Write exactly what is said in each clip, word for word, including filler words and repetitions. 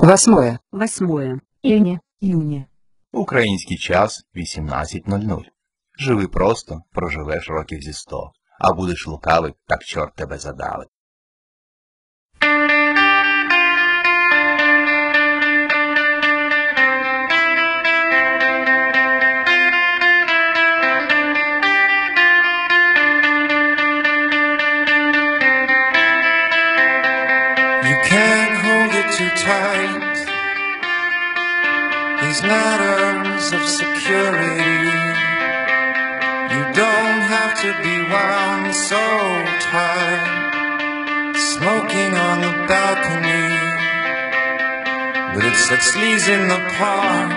Восьмое. Восьмое. Июня. Июня. Український час вісімнадцять нуль нуль. Живи просто, проживеш років зі сто. А будеш лукавий, так чорт тебе задали. You can't hold it too tight. These ladders of security. You don't have to be wound so tight. Smoking on the balcony, but it's like sleaze in the park.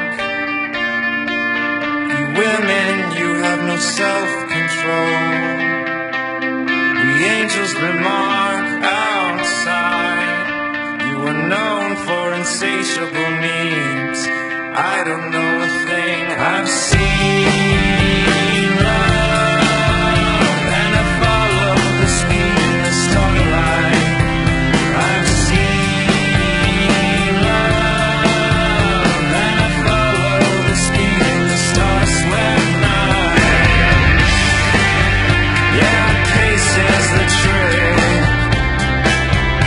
You women, you have no self-control. We angels remark outside. You are known for insatiable needs. I don't know a thing. I've seen love, and I follow the speed in the starlight. I've seen love, and I follow the speed in the star-swept night. Yeah, pace is the trick.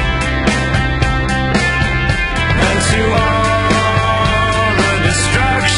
And to all the destruction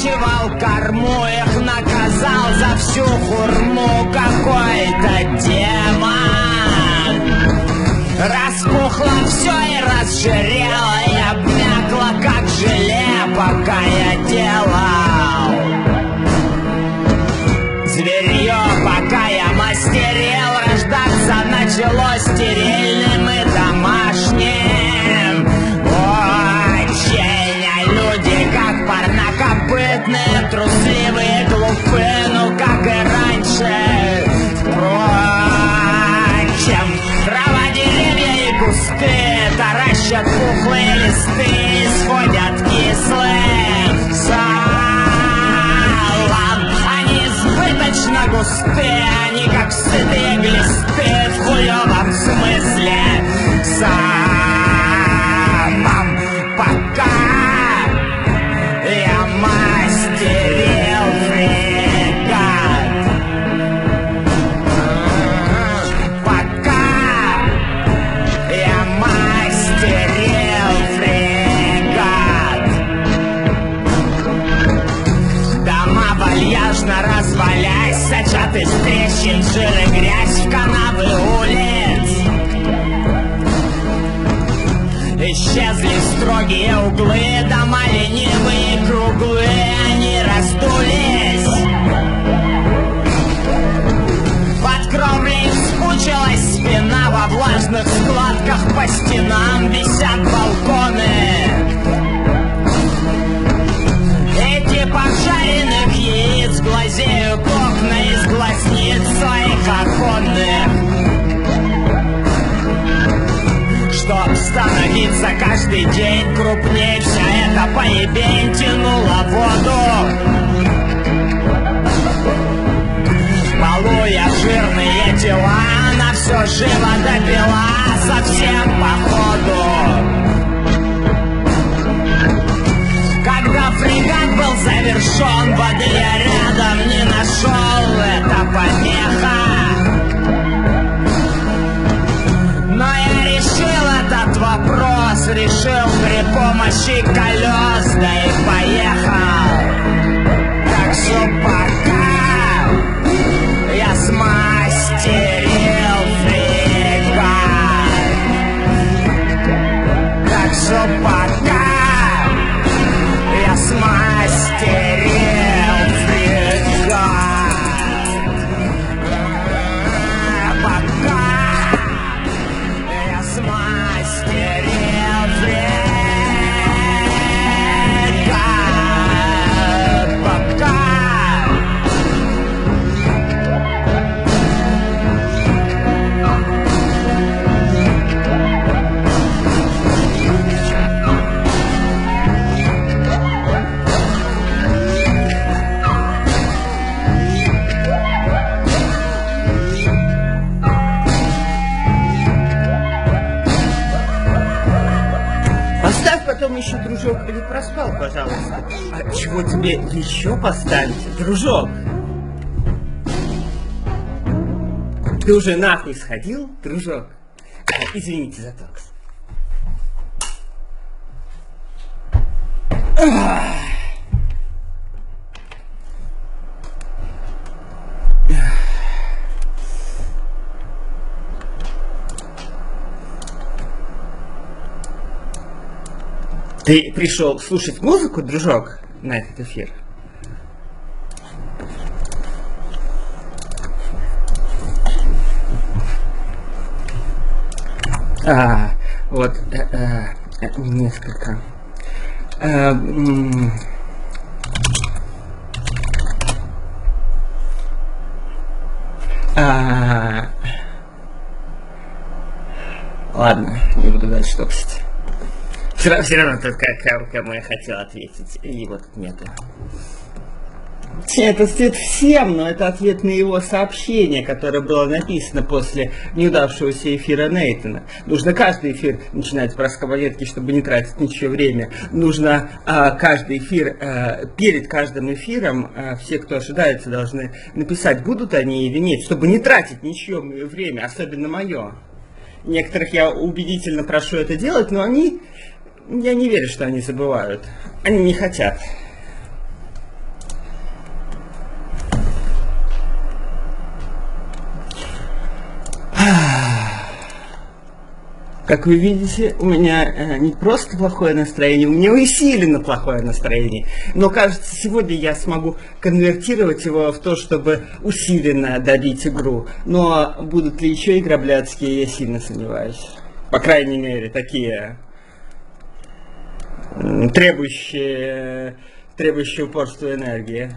накачивал корму, их наказал за всю хурму какой-то демон. Распухло все и разжирело, и обмякло как желе, пока я делал зверье, пока я мастерил. Рождаться началось стерильным и домашним. Очень люди как парнокопытные, трусливые, глупые, ну как и раньше. Впрочем, трава, деревья и кусты таращат пухлые листы и сходят кислым салом. Они избыточно густые, они как сытые глисты в хуёвом смысле самом. Пока я мастерил фрегат, пока я мастерил фрегат, дома вальяжно развалясь, сочат из трещин жир и грязь в канавы улиц. Исчезли строгие углы, дома ленивые и круглые, они раздулись. Под кровлей вспучилась спина, во влажных складках по стенам висят балконы. Эти пожаренных яиц глазеют окна из глазниц своих оконных. Чтоб становиться каждый день крупней, вся эта поебень тянула воду. Балуя жирные тела, она все живо допила, совсем походу. Когда фрегат был завершен, воды я рядом не нашел, это помеха. Но я решил этот вопрос, решил при помощи колес, да и поехал. Так что пока я смастерил фрегат, так что пока я смастерил фрегат, пока я смастерил фрегат, пока. Поставь потом еще, дружок, или проспал, пожалуйста. А чего тебе еще поставить, дружок? Ты уже нахуй сходил, дружок? А, извините за токс. Ты пришел слушать музыку, дружок, на этот эфир? А, вот, э, э, несколько. Э, м- а, ладно, не буду дальше топсить. Все, все равно только кому я хотел ответить, его тут нету. Это ответ всем, но это ответ на его сообщение, которое было написано после неудавшегося эфира Нейтана. Нужно каждый эфир начинать с раскабалетки, чтобы не тратить ничего время. Нужно а, каждый эфир, а, перед каждым эфиром, а, все, кто ожидается, должны написать, будут они или нет, чтобы не тратить ничего время, особенно мое. Некоторых я убедительно прошу это делать, но они... Я не верю, что они забывают. Они не хотят. Как вы видите, у меня э, не просто плохое настроение, у меня усиленно плохое настроение. Но, кажется, сегодня я смогу конвертировать его в то, чтобы усиленно добить игру. Но будут ли еще игры блядские, я сильно сомневаюсь. По крайней мере, такие э, требующие, требующие упорства и энергии.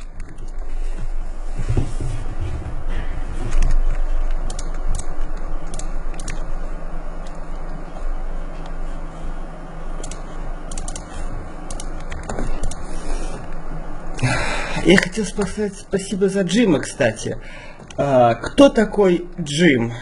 Я хотел сказать спасибо за Джима, кстати. А, кто такой Джим?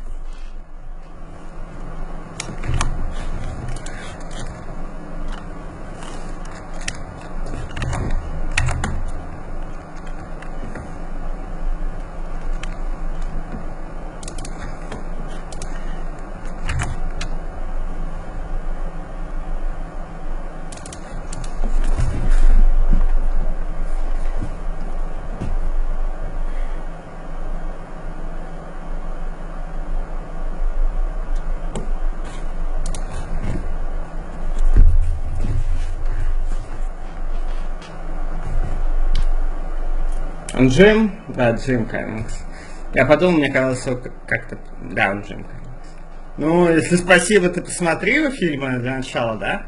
Джим? Да, Джим Каммингс. Я подумал, мне казалось, что как-то... Да, он Джим Каммингс. Ну, если спасибо, ты посмотрел фильмы для начала, да?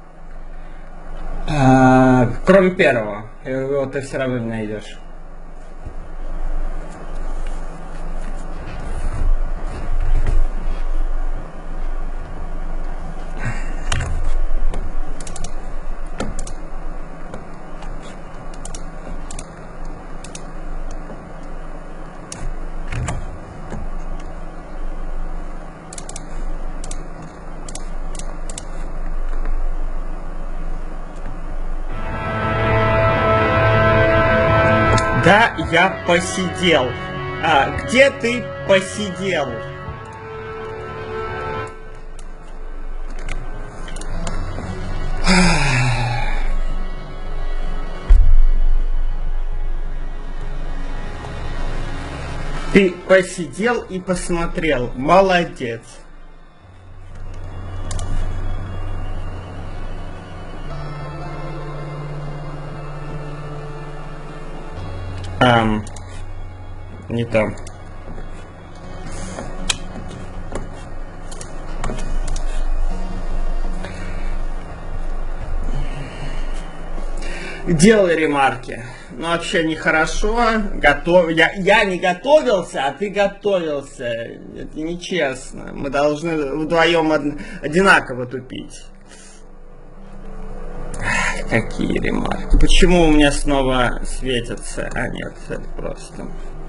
А, кроме первого. Его ты все равно не найдешь. Да, я посидел. А, где ты посидел? Ты посидел и посмотрел. Молодец. Ам, не там. Делай ремарки. Ну, вообще нехорошо. Готов... Я, я не готовился, а ты готовился. Это нечестно. Мы должны вдвоем од... одинаково тупить. Какие ремарки? Почему у меня снова светятся? А нет, это просто...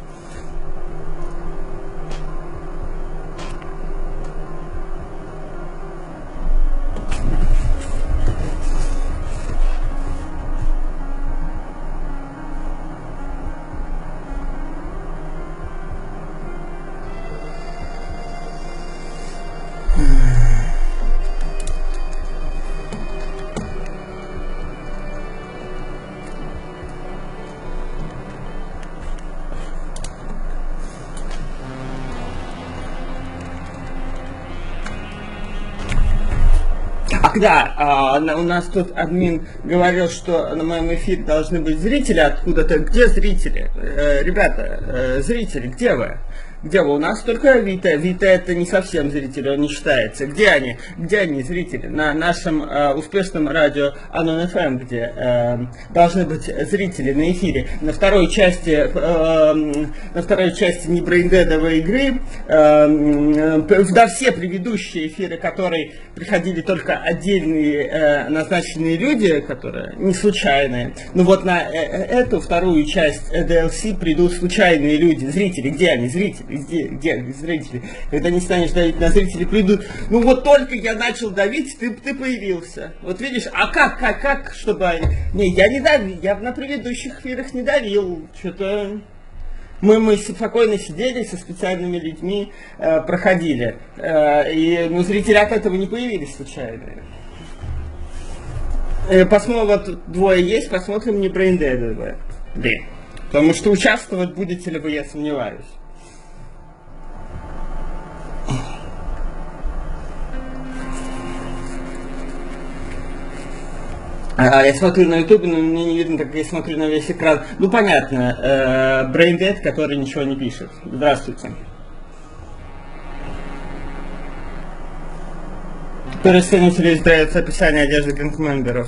Да, а, у нас тут админ говорил, что на моем эфире должны быть зрители откуда-то. Где зрители? Э, ребята, э, зрители, где вы? Где вы? У нас только Вита. Вита это не совсем зрители, он не считается. Где они? Где они, зрители? На нашем э, успешном радио Анон эф эм, где э, должны быть зрители на эфире. На второй части, э, на второй части небрейндедовой игры, э, да, все предыдущие эфиры, которые приходили только отдельные э, назначенные люди, которые не случайные. Ну вот на э, эту вторую часть ди эл си придут случайные люди, зрители. Где они, зрители? Где, где зрители? Когда не станешь давить на зрителей, придут. Ну вот только я начал давить, ты, ты появился. Вот видишь, а как, как, как, чтобы... Не, я не давил, я на предыдущих эфирах не давил. Что-то... Мы, мы спокойно сидели со специальными людьми, э, проходили. Э, и ну, зрители от этого не появились случайно. Э, посмотрим, вот двое есть, посмотрим, не брейндедовые. Да. Потому что участвовать будете ли вы, я сомневаюсь. А, я смотрю на ютубе, но мне не видно, как я смотрю на весь экран. Ну, понятно, э, Braindead, который ничего не пишет. Здравствуйте. Перестанете ли нравится описание одежды гэнгмемберов?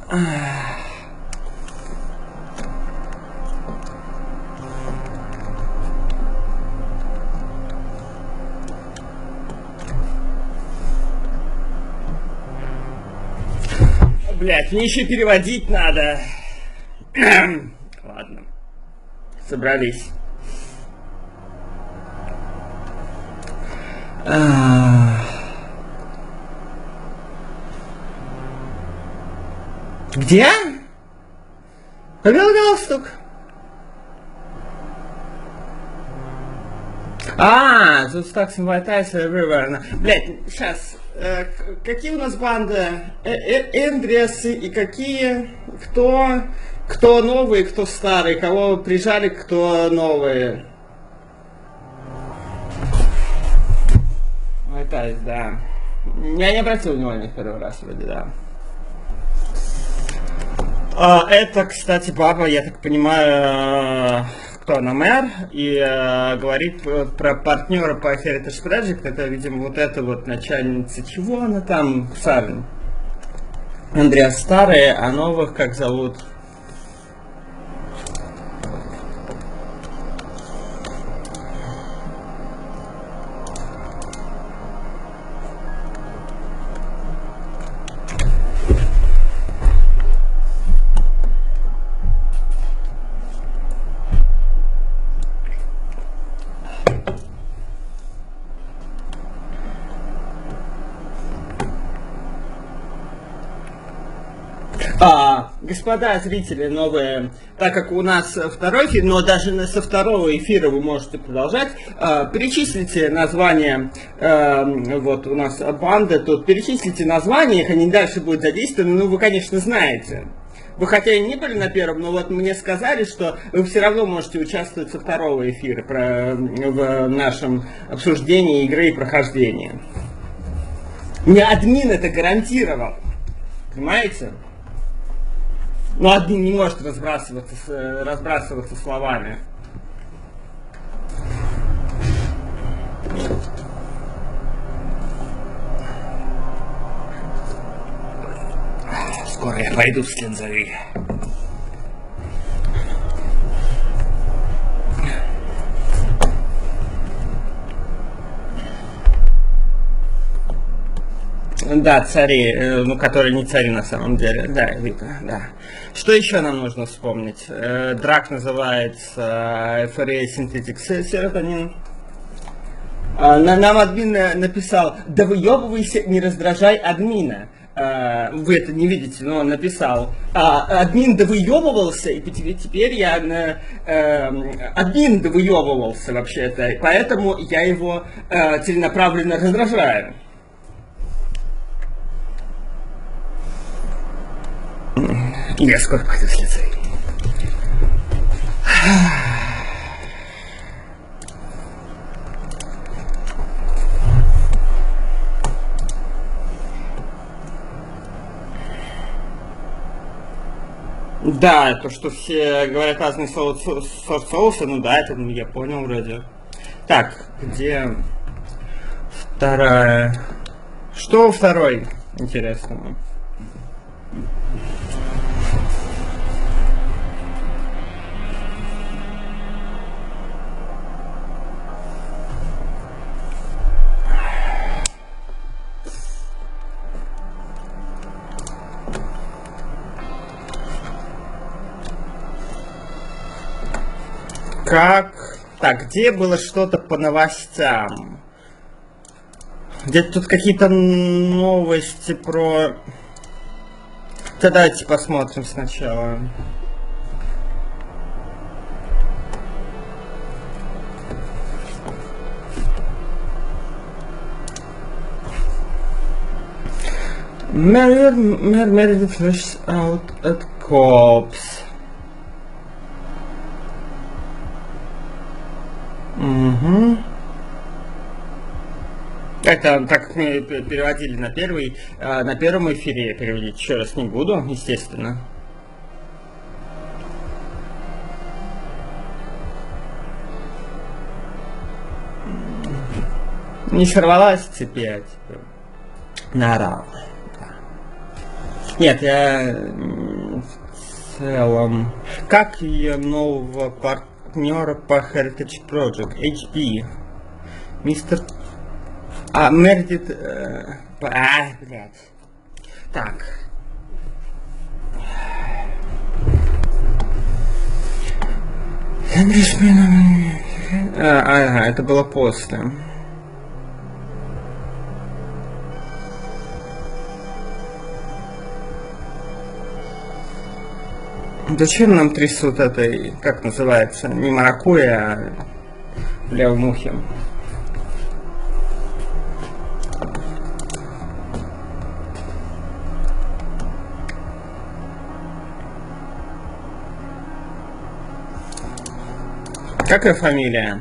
Блять, мне еще переводить надо. Ладно. Собрались. Где? Повел галстук. А, тут Stacks and White Eyes everywhere. Блять, сейчас. Э, какие у нас банды? Э, э, Эндриасы и какие? Кто? Кто новые, кто старые? Кого прижали, кто новые? White Eyes, да. Я не обратил внимания в первый раз вроде, да. А, это, кстати, баба, я так понимаю, кто она, мэр, и э, говорит про партнера по Heritage Project, это, видимо, вот эта вот начальница, чего она там, Сарин? Андреа старые, а новых как зовут? А, господа зрители новые, так как у нас второй эфир, но даже со второго эфира вы можете продолжать, а, перечислите названия, а, вот у нас банда, тут перечислите названия, их они дальше будут задействованы, ну вы, конечно, знаете. Вы хотя и не были на первом, но вот мне сказали, что вы все равно можете участвовать со второго эфира про, в нашем обсуждении игры и прохождения. Мне админ это гарантировал, понимаете? Но админ не может разбрасываться, разбрасываться словами. Скоро я пойду в Слинзари. Да, цари, ну, которые не цари на самом деле, да, видно, да. Что еще нам нужно вспомнить? Драк называется эф эр эй Synthetic Serotonin. Нам админ написал: да выебывайся, не раздражай админа. Вы это не видите, но он написал. Админ довыебывался, и теперь я... Админ довыебывался вообще-то, поэтому я его целенаправленно раздражаю. Я скоро пойду с лицей. Да, то, что все говорят разные сорт соуса, ну да, это я понял вроде. Так, где вторая? Что второй интересного? Как? Так, где было что-то по новостям? Где-то тут какие-то новости про... Да, давайте посмотрим сначала. Mary, Mary, Mary flushed out at cops. Угу. Это так как мы переводили на первый, на первом эфире, я переводить еще раз не буду, естественно. Не сорвалась с цепи, а типа наорала. Нет, я в целом... Как ее нового партнера по Heritage Project? эйч пи. Мистер... А, Мердит... Э... А, блядь. Так. А, ага, это было после. Зачем нам трясут этой, как называется, не маракуйя, а левым ухем? Какая фамилия?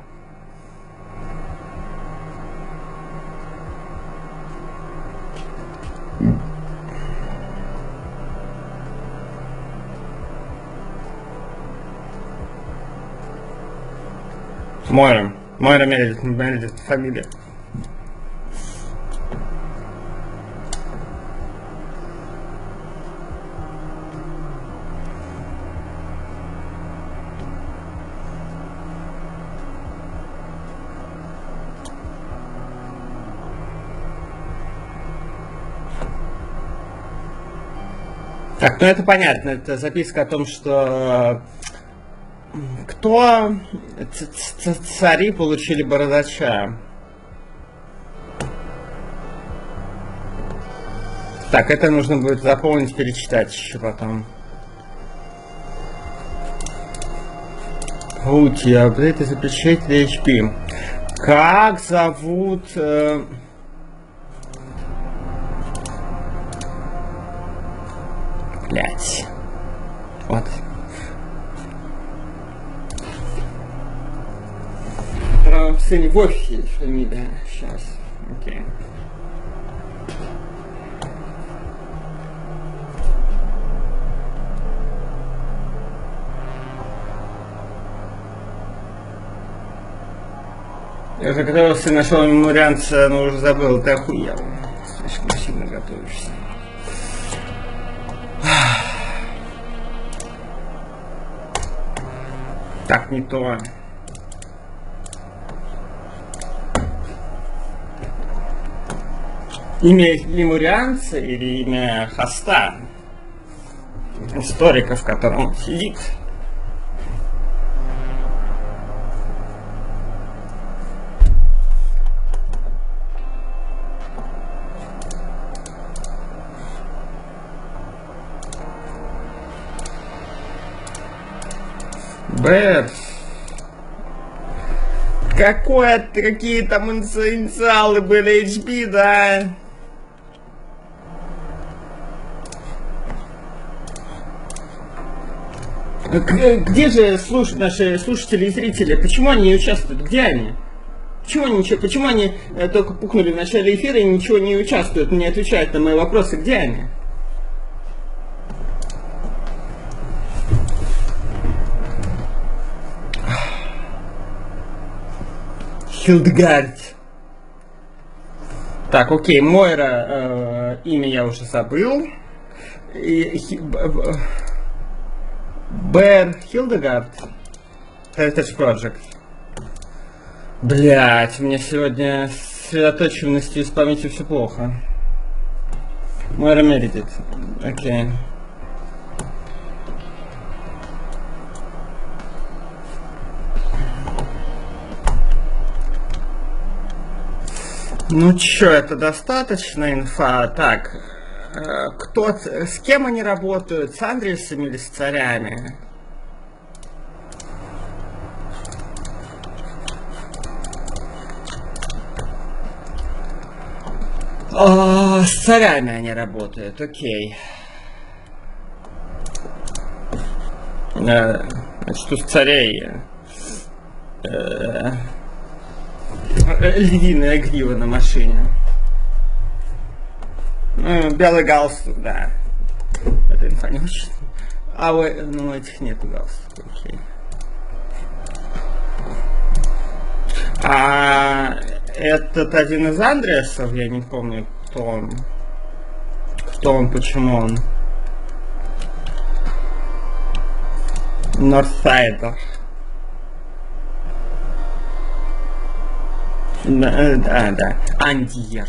Мойра. Мойра Мередит, Мередит, фамилия. Так, ну это понятно, это записка о том, что кто цари получили бородача. Так, это нужно будет запомнить, перечитать еще потом. Пути, апдейты запечатали эйч пи. Как зовут... Э... Блять. Вот. В сыне в офисе есть фамилия. Сейчас. Окей. Я заготовился, нашел меморианца, но уже забыл, ты охуел. Слишком сильно готовишься. Так, не то. Имя лемурианца или имя хоста? Историка, в котором он сидит. Бэт. Какое, какие там инициалы были эйч пи, да? Где же слуш... наши слушатели и зрители? Почему они не участвуют? Где они? Почему они, ничего... Почему они э, только пукнули в начале эфира и ничего не участвуют, не отвечают на мои вопросы? Где они? Хилдгард. Так, окей, Мойра, э, имя я уже забыл. И, хи, б, Бэр Хилдегард. Heritage Project. Блять, у меня сегодня с сосредоточенностью и с памятью все плохо. Мойра Мередит. Окей. Ну чё, это достаточно инфа. Так, э, кто, с кем они работают? С Андресами или с царями? О, с царями они работают, окей. Э, значит, у царей... Э, львиная грива на машине. Ну, белый галстук, да. Это инфа не очень. А у, ну, этих нету галстука, окей. А этот один из Андреасов, я не помню, кто он. Кто он, почему он. Норthsider. Да, да, да. Андиер.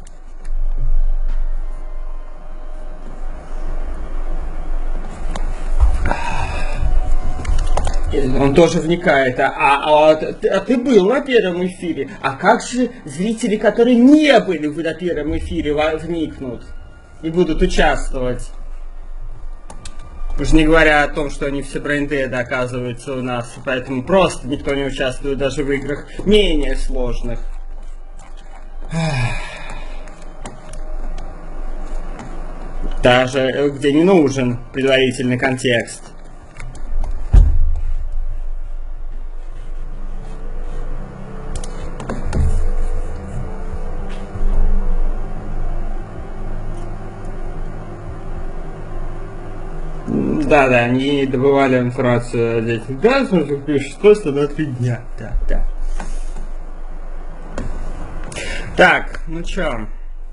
Он тоже вникает. А, а, а, а ты был на первом эфире. А как же зрители, которые не были на первом эфире, вникнут и будут участвовать? Уж не говоря о том, что они все брейндеды оказываются у нас, поэтому просто никто не участвует даже в играх менее сложных. Даже где не нужен предварительный контекст. Да, да, они добывали информацию о детях. Да, смотрите, пишет, просто на три дня. Да, да. Так, ну чё?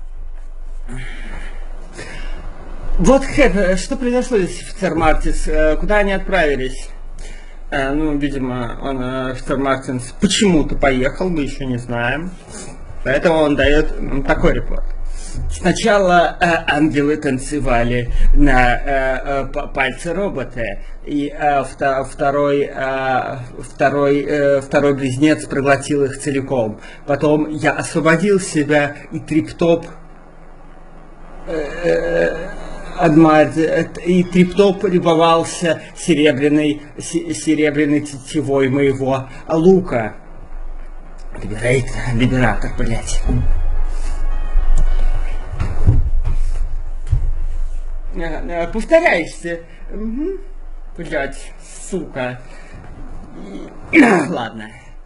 Вот что произошло здесь, офицер Мартинс? Куда они отправились? Ну, видимо, он, офицер Мартинс, почему-то поехал, мы еще не знаем. Поэтому он дает такой репорт. Сначала э, ангелы танцевали на э, э, пальце робота, и э, вто, второй, э, второй, э, второй близнец проглотил их целиком. Потом я освободил себя, и Триптоп э, э, и Триптоп любовался серебряной, серебряной тетивой моего лука. Либерейтор, либератор, блять. Повторяешься. Угу. Блять, сука. Ладно.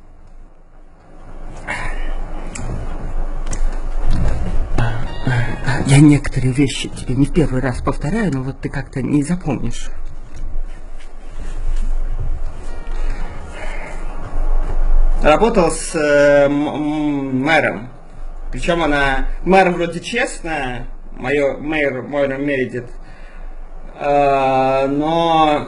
Я некоторые вещи тебе не в первый раз повторяю, но вот ты как-то не запомнишь. Работал с э, мэром. Причем она... Мэр вроде честная. Мое, мэр, мэр Мередит. А, но...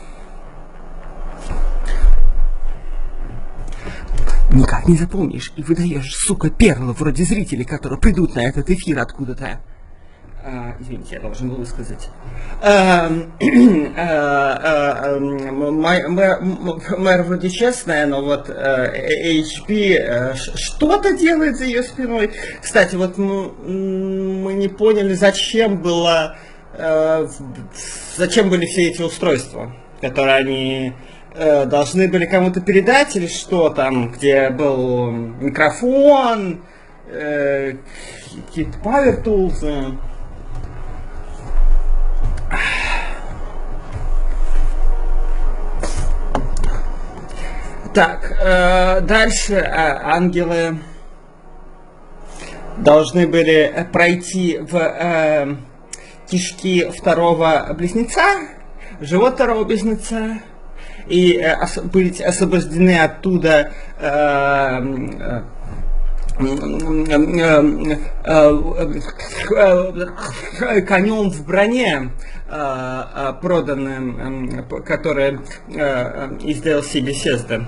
Никак не запомнишь и выдаешь, сука, перлы вроде зрителей, которые придут на этот эфир откуда-то. А, извините, я должен был сказать. А, а, а, мэр, мэр вроде честная, но вот эйч пи что-то делает за ее спиной. Кстати, вот мы, мы не поняли, зачем было, зачем были все эти устройства, которые они должны были кому-то передать, или что там, где был микрофон, какие-то Power Tools. Так, э, дальше э, ангелы должны были пройти в э, кишки второго близнеца, живот второго близнеца, и э, ос- быть освобождены оттуда э, э, конем в броне, проданным, который из ди эл си Bethesda.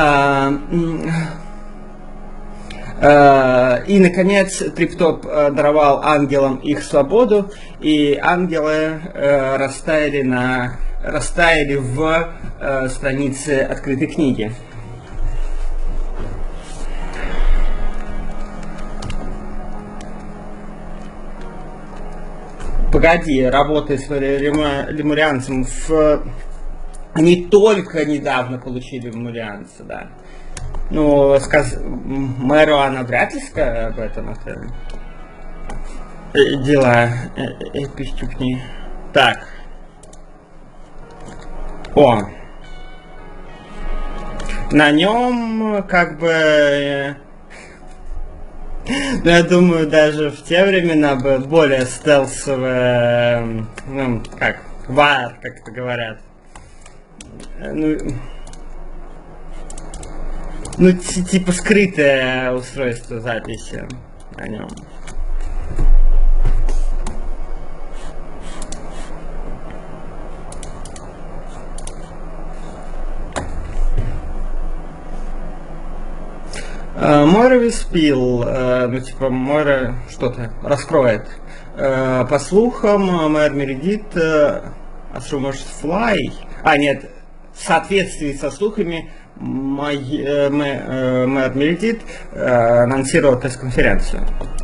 И, наконец, Триптоп даровал ангелам их свободу, и ангелы растаяли, на, растаяли в странице открытой книги. Погоди, работая с лемурианцем, в... они только недавно получили лемурианца, да. Ну, сказ... мэру она вряд ли скажет об этом, это... дела эпистюкни. Так. О. На нем, как бы, Но я думаю, даже в те времена бы более стелсовая, ну, как, вар, как это говорят. Ну, ну типа скрытое устройство записи на нем. Мойра Виспил, ну типа Мойра что-то раскроет. По слухам, мэр Мередит, As Rumors Fly, а нет, в соответствии со слухами, мэр Мередит анонсировал пресс-конференцию.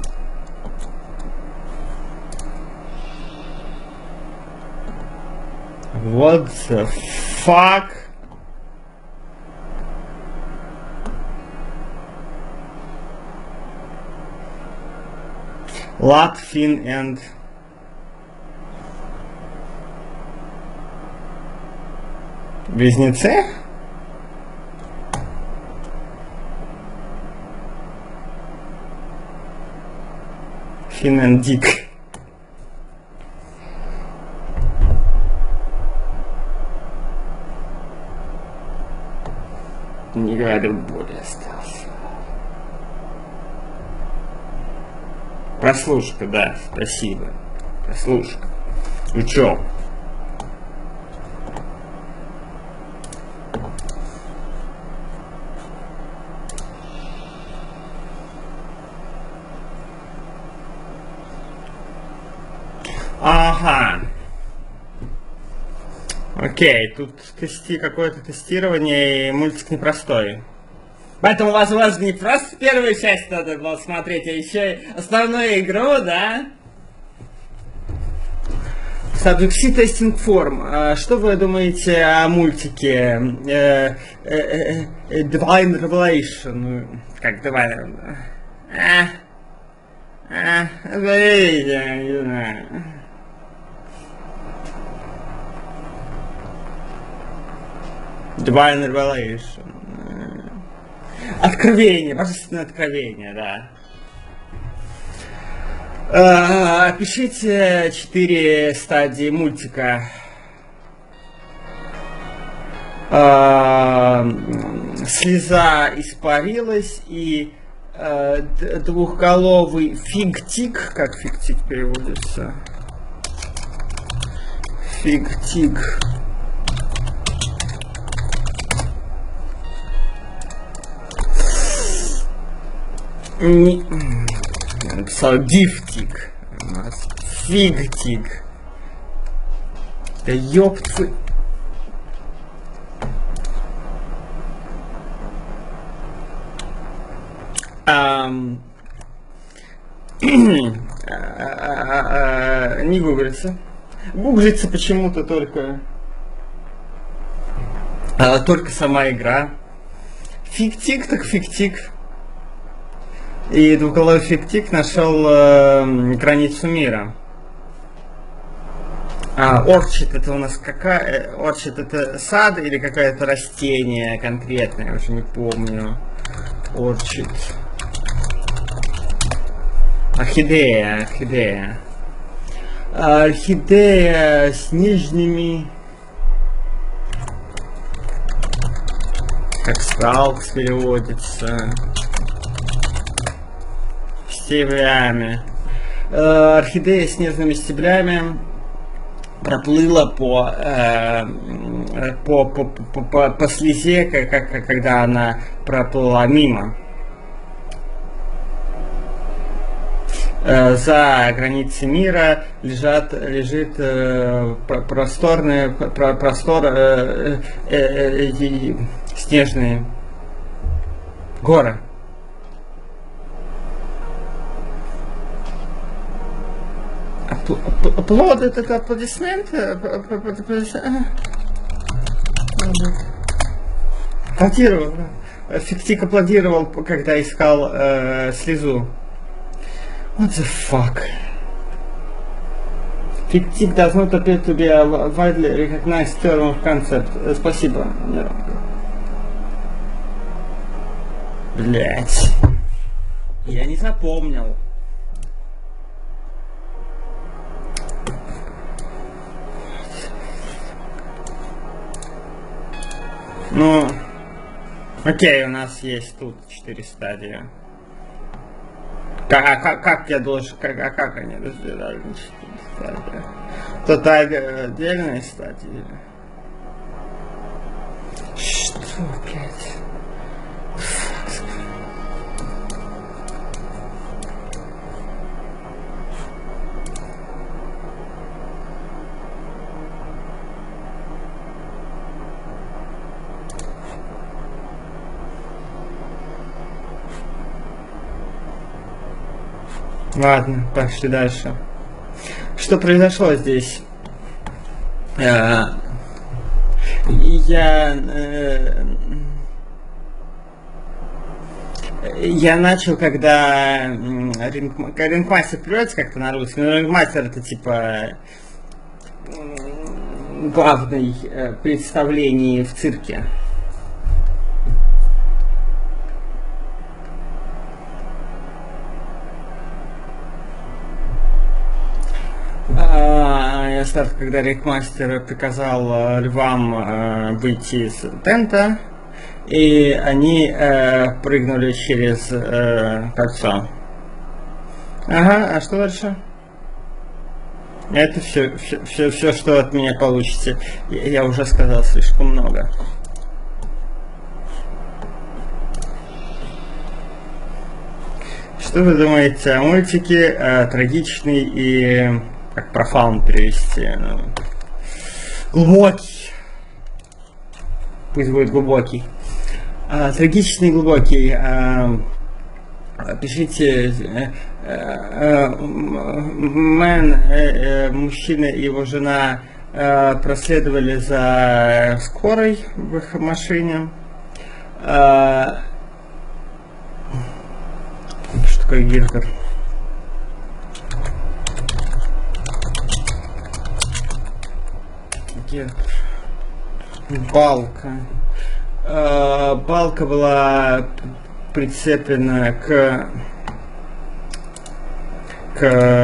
What the fuck? Latfin and Близнецы? Фин and Дик. Не говорю более остался. Прослушка, да, спасибо. Прослушка. Ну чё? Ага. Окей, тут тести, какое-то тестирование, и мультик непростой. Поэтому, возможно, не просто первую часть надо было смотреть, а еще и основную игру, да? Subject C Testing Form. Что вы думаете о мультике э, э, э, Divine Revelation? Как Divine? А, а, не знаю. Divine Revelation. Откровение, божественное откровение, да. А, опишите четыре стадии мультика. А, слеза испарилась, и а, двухголовый фиг-тик, как фиг-тик переводится? Фиг-тик. Не... Я написал дифтик. Фигтик. Да ёпты. Ам... Не гуглится. Гуглится почему-то только... А, только сама игра. Фиг-тик, так фиг-тик. И двухголовый фиг-тик нашел э, границу мира. А, орчид это у нас какая? Орчид это сад или какое-то растение конкретное, я уже не помню. Орчид. Орхидея, орхидея. Орхидея с нижними... Как скалкс переводится. Стеблями. Э, орхидея с нежными стеблями проплыла по, э, по, по, по, по, по слезе, как, как, когда она проплыла мимо. Э, за границей мира лежат, лежит э, просторный про, простор э, э, э, э, снежные горы. Аплод это аплодисмент? Аплодировал, да. Фиг-тик аплодировал, когда искал э, слезу. What the fuck? Фиг-тик does not appear to be a widely recognized term of concept. Спасибо. Блять. Я не запомнил. Ну, окей, у нас есть тут четыре стадии. Как, как, как я должен, как, а как они разделяют на четыре стадии? Тут отдельные стадии. Что, блядь? Ладно, пошли дальше. Что произошло здесь? Я... Я начал, когда ринг... ринг-мастер переводится как-то на русский, но ринг-мастер это типа главный представление в цирке. Я стал, когда ринг-мастер приказал львам выйти из тента, и они э, прыгнули через э, кольцо. Ага, а что дальше? Это все, все, все, все, что от меня получите. Я, я уже сказал слишком много. Что вы думаете о мультике? Э, трагичный и... Как профаун перевести? Ну, глубокий. Пусть будет глубокий. А, трагичный и глубокий. А, пишите. А, а, мэн, а, мужчина и его жена а, проследовали за скорой в их машине. А, что такое гирдер? Балка. Э, балка была прицеплена к к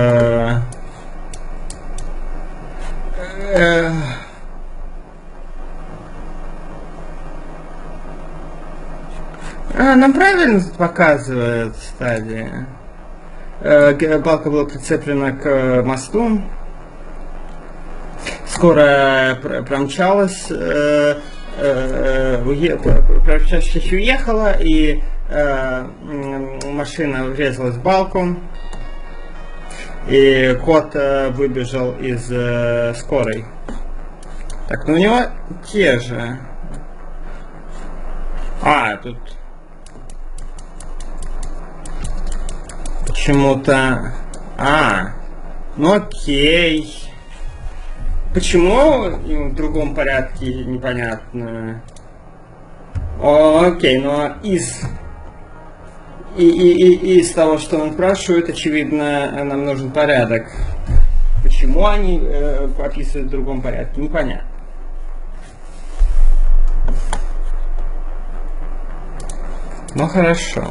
э, а, нам правильно показывает стадия. Э, балка была прицеплена к мосту. Скоро промчалась, э, э, промчавшись уехала, и э, машина врезалась в балку, и кот э, выбежал из э, скорой. Так, ну у него те же. А, тут почему-то... А, ну окей. Почему в другом порядке, непонятно. О, окей, но из... И, и, и из того, что он спрашивает, очевидно, нам нужен порядок. Почему они э, описывают в другом порядке, непонятно. Ну хорошо.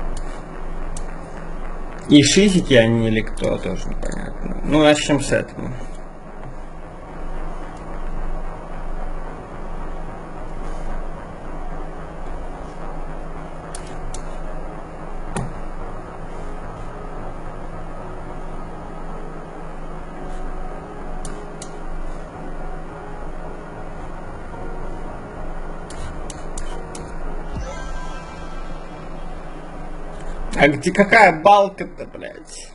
И шизики они или кто, тоже непонятно. Ну, начнем с этого. А где какая балка-то, блядь?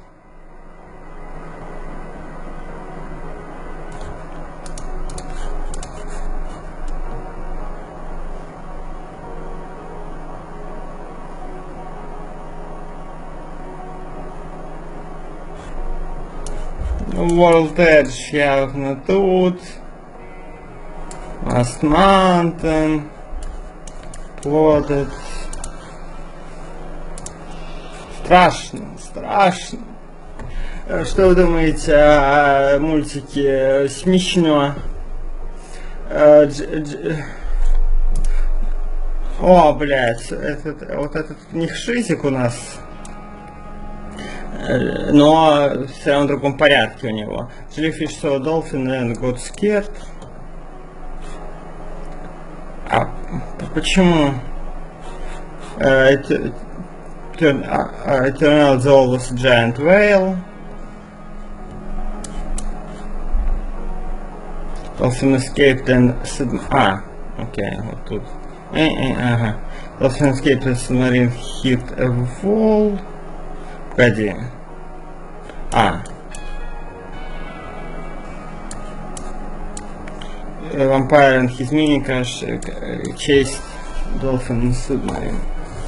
World Edge явно тут. Last Mountain. Plotted. Страшно, страшно. Что вы думаете о мультике смешно? О, блядь, этот, вот этот у них шизик у нас. но все равно в другом порядке у него. Jellyfish saw a dolphin and got scared. А почему? Uh, it, turn, uh, it turned out the owl was a giant whale. Dolphin escaped and... А, окей, вот тут. Э, э, ага. Dolphin escaped and submarine hit a wall. Погоди. А. Vampire and his mini crash chased Dolphin submarine.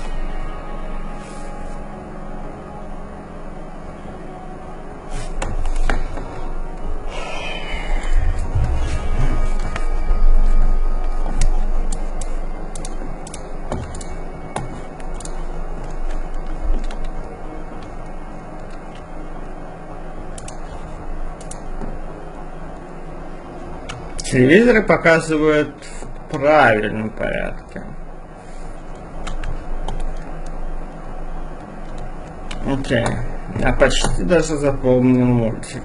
Телевизоры показывают в правильном порядке. Окей. Я почти даже запомнил мультик.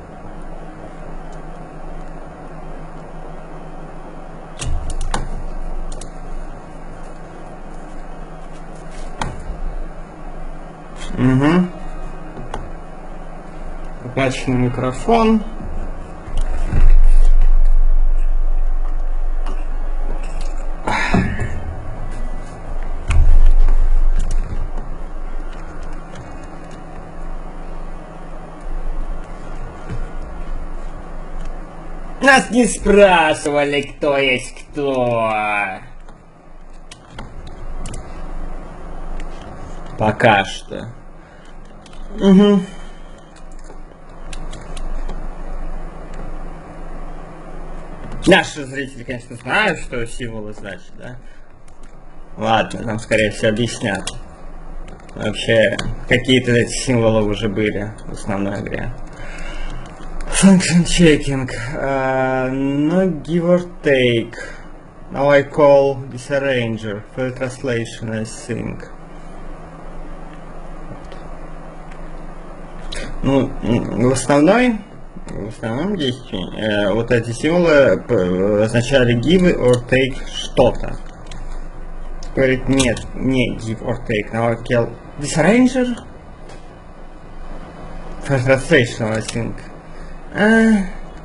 Угу. Оплаченный микрофон. Нас не спрашивали, кто есть кто. Пока что. Угу. Наши зрители, конечно, знают, что символы значат, да? Ладно, нам, скорее всего, объяснят. Вообще, какие-то эти символы уже были в основной игре. Function checking. Uh, no give or take. Now I call this arranger. For translation, I think. Ну, в основной, в основном действии э, вот эти символы означали give or take что-то. Говорит, нет, не give or take. Now I call this arranger. For translation, I think. А...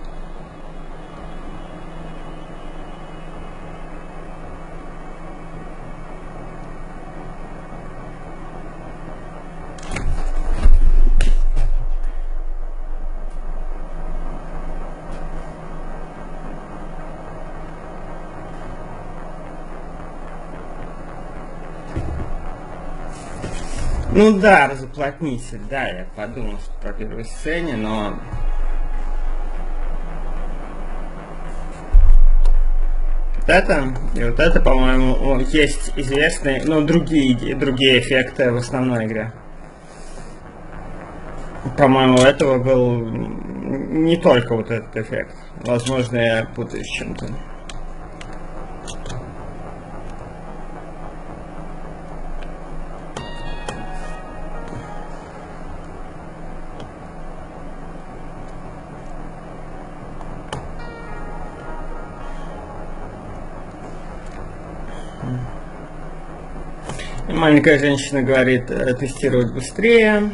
Ну да, разуплотнитель, да, я подумал, что по первой сцене, но... Вот это, и вот это, по-моему, есть известные, но другие, другие эффекты в основной игре. По-моему, у этого был не только вот этот эффект. Возможно, я путаю с чем-то. Маленькая женщина говорит, тестировать быстрее.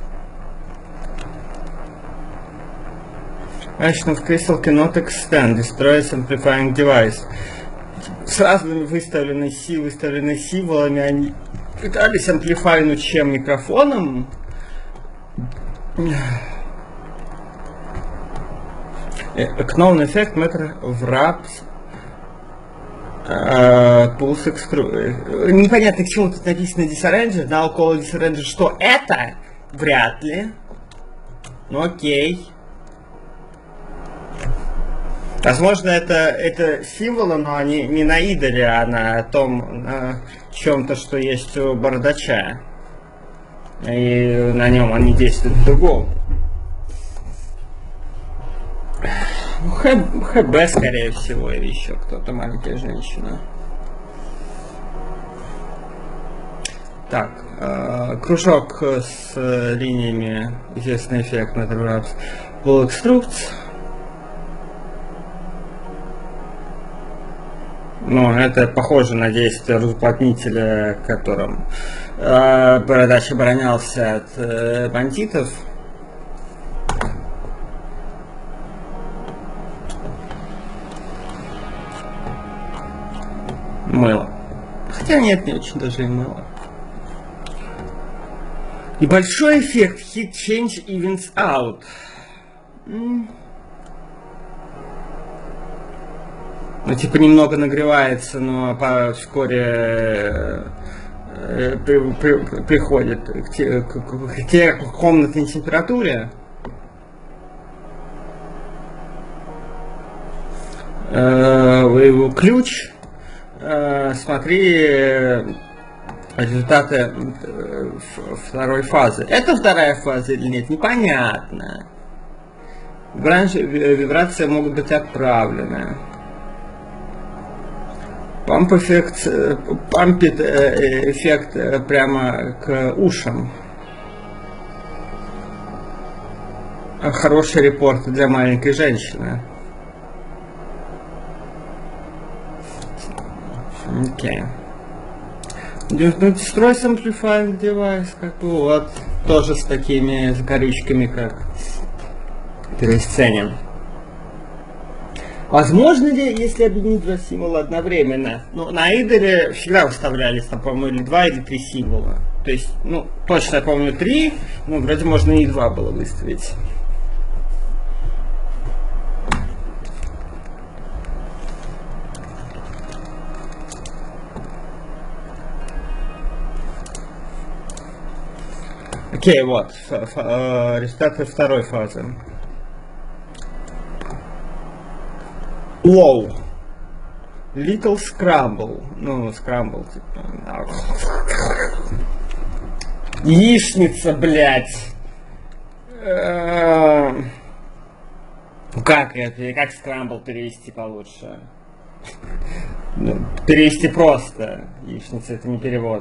Action of Crystal cannot extend, destroys amplifying device. С разными выставленными, си, выставленными символами они пытались амплифайнуть чем микрофоном. Known effect matter wraps Pulse Extruder. Непонятно, к чему тут написано Disarranger, да, около Disarranger, что это? Вряд ли. Ну окей. Возможно, это, это символы, но они не на идоле, а на том, на чем-то, что есть у бородача. И на нем они действуют в-другому. ХБ, скорее всего, или еще кто-то, маленькая женщина. Так, э, кружок с э, линиями, известный эффект Natural Wall Extrudes. Ну, это похоже на действие разуплотнителя, которым э, Бородач оборонялся от э, бандитов. Мыло. Хотя нет, не очень даже и мыло. Небольшой эффект Heat Change Evens Out. М. Ну, типа немного нагревается, но по, вскоре э, при, при, приходит к, те, к, к, к, к комнатной температуре. Э, ключ. Э, смотри результаты второй фазы. Это вторая фаза или нет, непонятно. Вибрации могут быть отправлены. Памп эффект, пампит эффект прямо к ушам. Хороший репорт для маленькой женщины. Окей. Destroy Amplifying Device, как бы вот, тоже с такими закорючками, как в первой сцене. Возможно ли, если объединить два символа одновременно? Ну, на Идере всегда выставлялись, там, по-моему, или два, или три символа. То есть, ну, точно я помню три, но вроде можно и два было выставить. Окей, вот, результаты второй фазы. Low. Little Scramble. Ну, Scramble, типа. Яичница, блядь. Как это? Как Scramble перевести получше? Перевести просто. Яичница — это не перевод.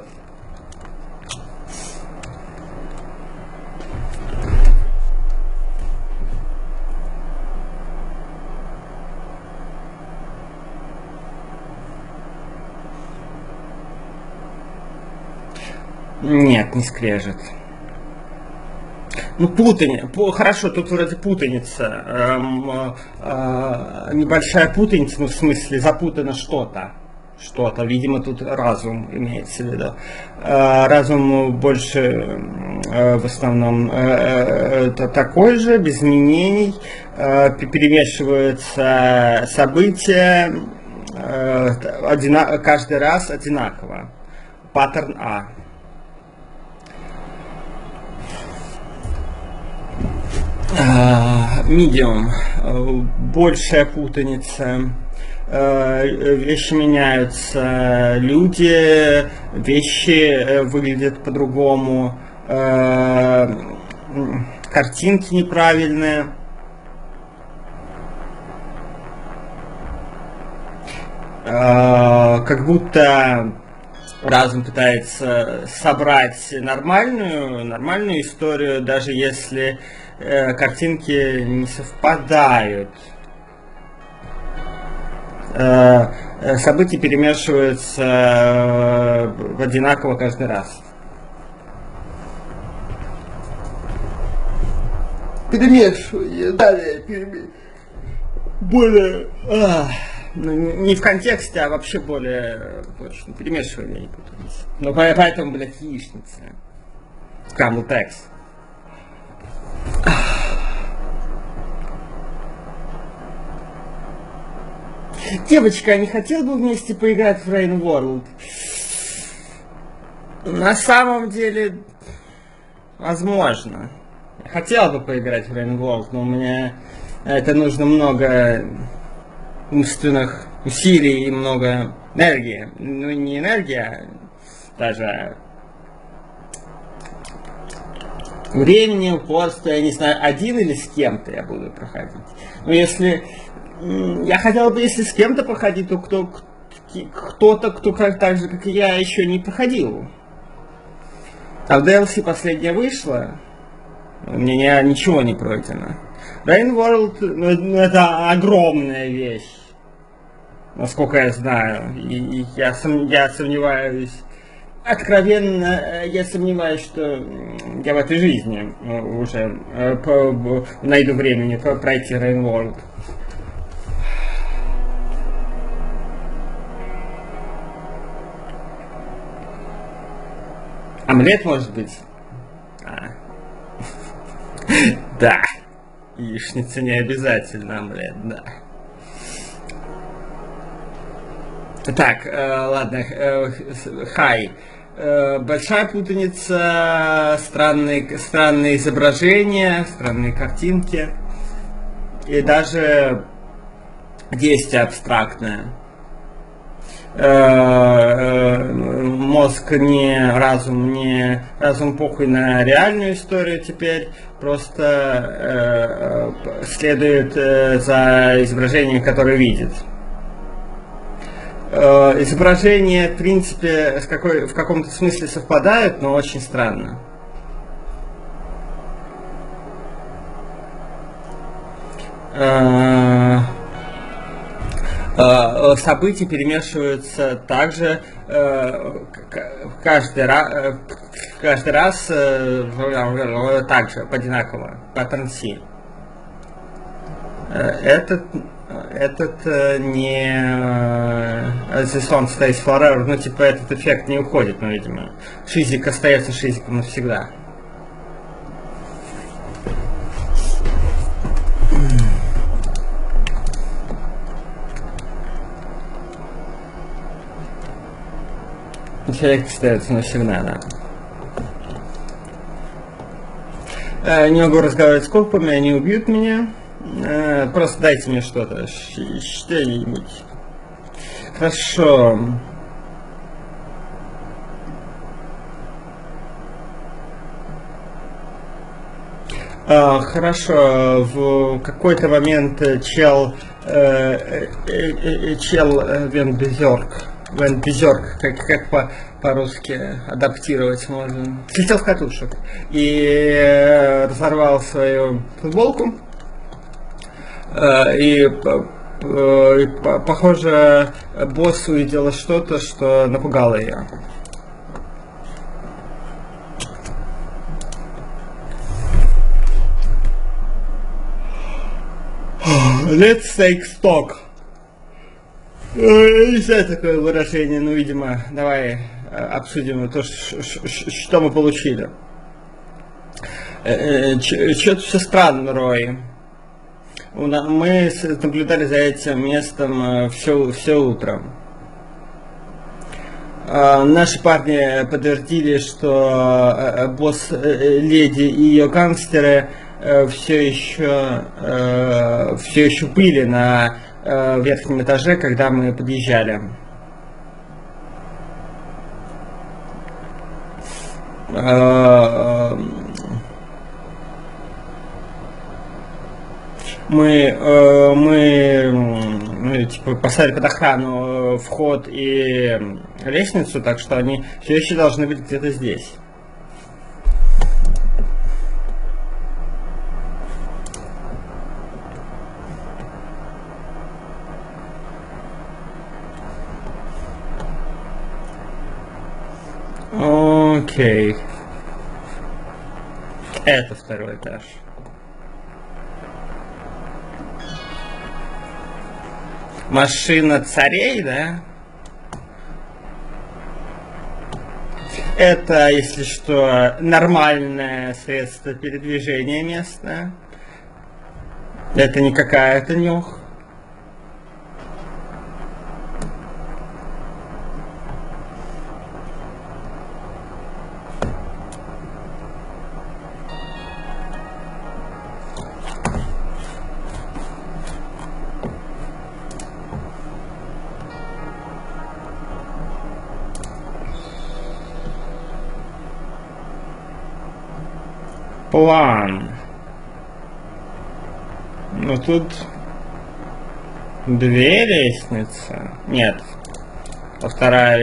Нет, не скрежет. Ну, путаница. Хорошо, тут вроде путаница. Эм, э, небольшая путаница, ну, в смысле, запутано что-то. Что-то. Видимо, тут разум имеется в виду. Э, разум больше, э, в основном, э, э, такой же, без изменений. Э, перемешиваются события э, одина- каждый раз одинаково. Паттерн А. Медиум. Большая путаница. Вещи меняются. Люди, вещи выглядят по-другому. Картинки неправильные. Как будто разум пытается собрать нормальную, нормальную историю, даже если э, картинки не совпадают. Э, события перемешиваются э, в одинаково каждый раз. Перемешивание, далее перемешивание. Более... А, ну, не в контексте, а вообще более точно. Перемешивание не путались. Но поэтому, блядь, яичница. Scrambled eggs. Девочка, а не хотел бы вместе поиграть в Rain World? На самом деле, возможно. Я хотел бы поиграть в Rain World, но у меня это нужно много умственных усилий и много энергии. Ну, не энергия, даже времени, упорства, я не знаю, один или с кем-то я буду проходить. Но если... Я хотел бы, если с кем-то проходить, то кто, кто-то, кто как так же, как и я, еще не проходил. А в ди эл си последняя вышла, у меня ничего не пройдено. Rain World, ну, это огромная вещь, насколько я знаю, и, и я, сом, я сомневаюсь, откровенно, я сомневаюсь, что я в этой жизни уже по, найду времени пройти Rain World. Омлет, может быть? А. Да. Яичница не обязательно омлет, да. Так, э, ладно, э, хай. Э, большая путаница, странные, странные изображения, странные картинки. И даже действие абстрактное. Мозг не разум, не разум похуй на реальную историю теперь, просто э, следует э, за изображением, которое видит. Э, изображения, в принципе, с какой, в каком-то смысле совпадают, но очень странно. Э, События перемешиваются также каждый раз, каждый раз также одинаково, паттерн си. Этот, этот не This one stays forever, ну типа этот эффект не уходит, ну видимо. Шизик остается шизиком навсегда. Человек остается навсегда, да. Не могу разговаривать с копами, они убьют меня. Просто дайте мне что-то, что-нибудь. Хорошо. А, хорошо, в какой-то момент чел, э, э, э, чел Вен Безерк, Вен Безерк, как, как по, по-русски адаптировать можно, слетел в катушек и э, разорвал свою футболку, э, и, э, и похоже, босс увидела что-то, что напугало ее. Let's take stock. Не знаю такое выражение, но, видимо, давай обсудим то, что мы получили. Что-то все странно, Рой. Мы наблюдали за этим местом все, все утро. Наши парни подтвердили, что босс леди и ее гангстеры все еще, все еще были на верхнем этаже, когда мы подъезжали. Мы, мы, мы типа, поставили под охрану вход и лестницу, так что они все еще должны быть где-то здесь. Окей. Это второй этаж. Машина царей, да? Это, если что, нормальное средство передвижения местное. Это не какая-то нюх. План. Ну тут две лестницы. Нет. Вторая